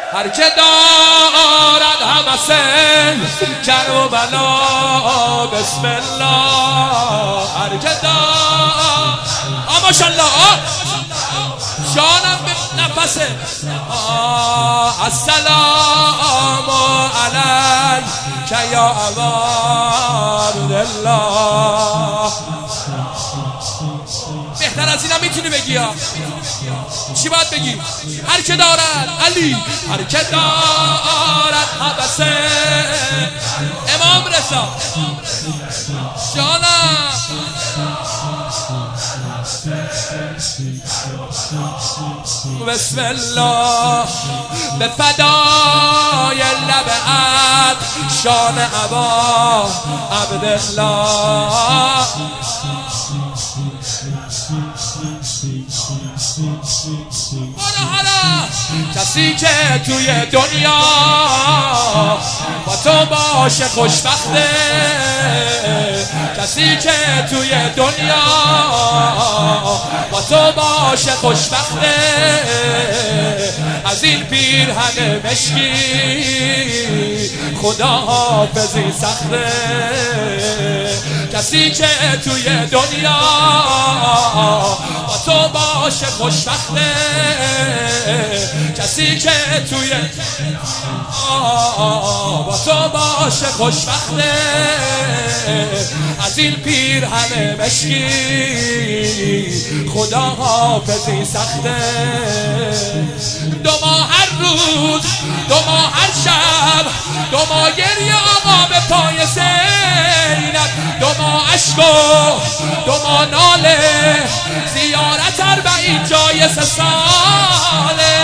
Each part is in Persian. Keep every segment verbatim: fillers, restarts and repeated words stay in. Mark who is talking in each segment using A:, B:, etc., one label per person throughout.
A: هر که دارد همسه کرب و بلا بسم الله. هر که دارد آ ماشاءالله جانم به نفسه السلام علیک یا ابا عبدالله. بهتر از اینم میتونی بگی ها. چی باید بگی؟ هر که دارد علی، هر که دارد حبسه امام رضا جانم بسم الله به فدای لب عد شان ابا عبدالله. کسی که توی دنیا با تو باشه خوشبخته، کسی که توی دنیا با تو باشه خوشبخته، از این پیرهن مشکی خدا حافظی سخته. کسی که توی دنیا با تو باشه خوشبخته، کسی که توی با تو باشه خوشبخته، از این پیرهن مشکی خدا حافظی سخته. دو ماه هر روز، دو ماه هر شب، دو ماه گریه آقا به پای زینب، دو ماه عشق و دو ماه ناله، زیارت اربعین جای سه ساله.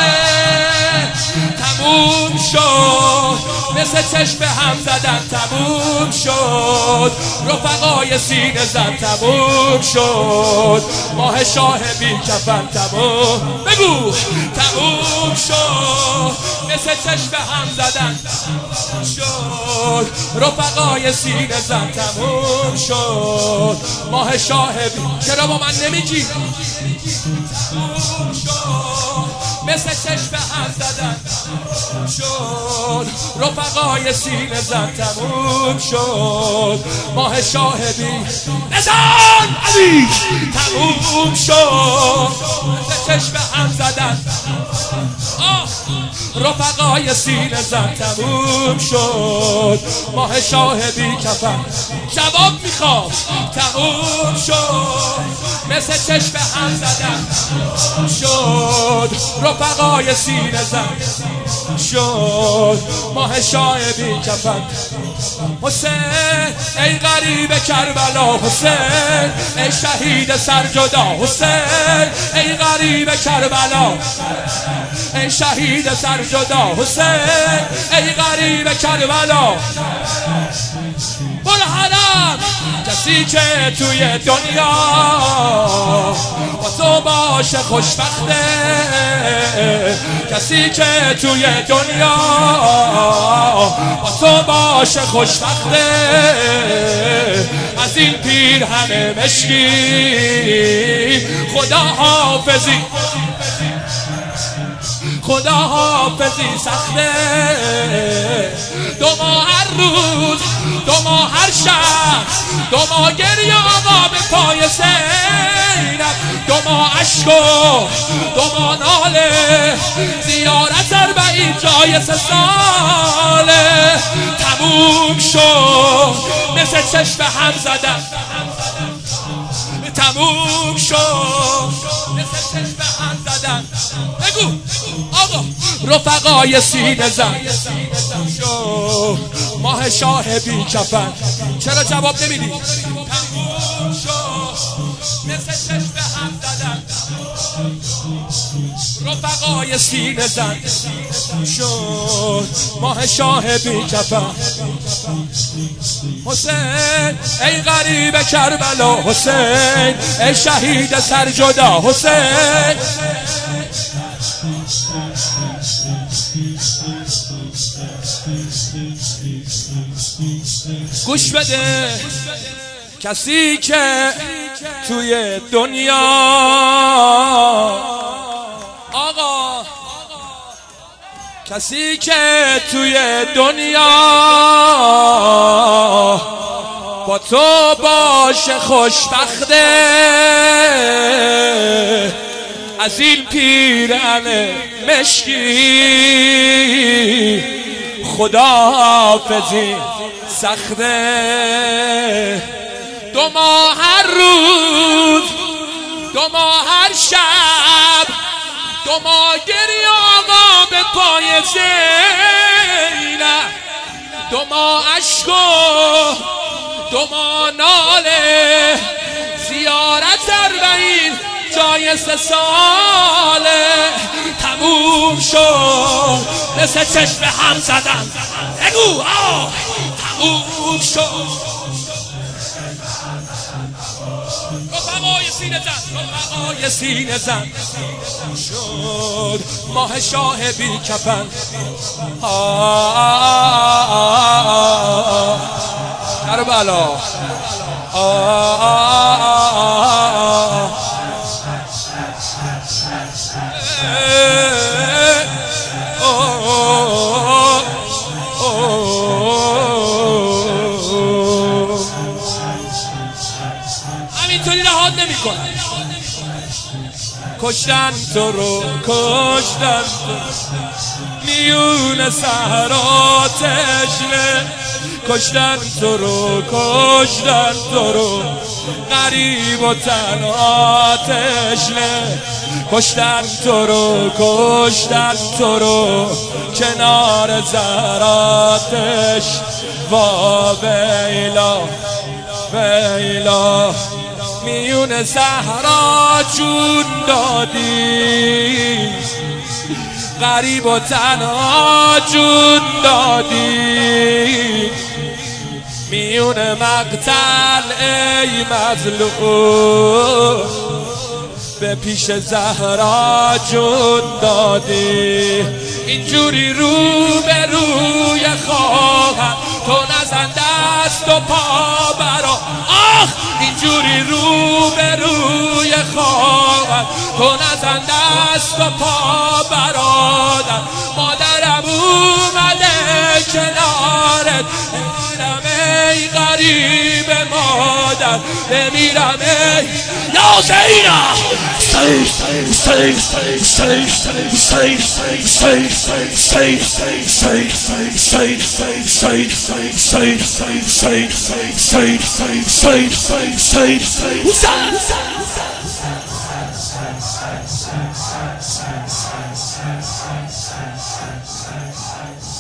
A: تموم شد مثل چشم هم زدن، تموم شد رفقای سینه زن، تموم شد ماه شاه بی کفن، تموم بگو تموم شد مثل چشم هم زدن، شد رفقای سینه زن، تموم شد ماه شاه بی. چرا با من نمیگی؟ تموم شد مثل چشم هم زدن، شد رفقای سینه زن، تموم شد ماه شاهدی نزان علی، تموم شد مثل چشم هم زدن، رفقای سینه زن، تموم شد ماه شاهدی کفن. جواب میخوام تموم شد مثل چشم هم زدن، شد رفقای سینه زن، شد ماه شاهدی کفن. حسین ای غریب کربلا، حسین ای شهید سرجدا، حسین ای غریب کربلا، ای شهید سرجدا، حسین ای غریب کربلا. برو حرم کسی که توی دنیا با تو باشه خوشبخته، کسی که توی دنیا با تو باشه خوشبخته، از این پیرهن مشکی خدا حافظی، خدا حافظی سخته. دو ماه هر روز، دو ماه هر شب، دو ماه گریه آقا به پای زینب، دو ماه عشق و دو ماه ناله، زیارت اربعین جای سه ساله. تموم شد مثل چشم هم زدن، تموم شد مثل چشم هم زدن. بگو آقا رفقای سینه زن، شد ماه شاه بی کفن. چرا جواب نمیدی؟ تموم شد مثل چشم هم زدن، رفقای سینه زن، شد ماه شاه بی کفن. حسین ای غریب کربلا، حسین ای شهید سرجدا، حسین گوش بده. کسی که توی دنیا آقا، کسی که توی دنیا با تو باشه خوشبخته، از این پیرهن مشکی خداحافظی سخته. دو ماه هر روز، دو ماه هر شب، دو ماه گریه آقا به پای زینب، دو ماه عشق و دو ماه ناله، زیارت اربعین جای سه ساله تموم شد، مثل چشم هم زدن بگو آه تموم شد. رفقای سینه زن، رفقای سینه زن شد ماه شاه بی کفن. کربلا همینطوری رهات نمی کنن. کشتن تو رو، کشتن تو میون صحرا تشنه، کشتن تو رو، کشتن تو رو غریب و تنها تشنه، کشتن تو رو، کشتن تو رو کنار زهراتش. وا ویلا ویلا میون صحرا جون دادی، غریب و تنها جون دادی، میون مقتل ای مظلوم به پیش زهرا جون دادی. اینجوری رو به روی خواهر تو نزن دست و پا برا، آخ اینجوری رو به روی خواهر تو نزن دست و پا برادر. مادرم اومده کنارت، بمیرم ای غریب مادر، بمیرم ای یا زینب. Stay, stay, stay, stay, stay, stay, stay, stay, stay, stay, stay, stay, stay, stay, stay, stay,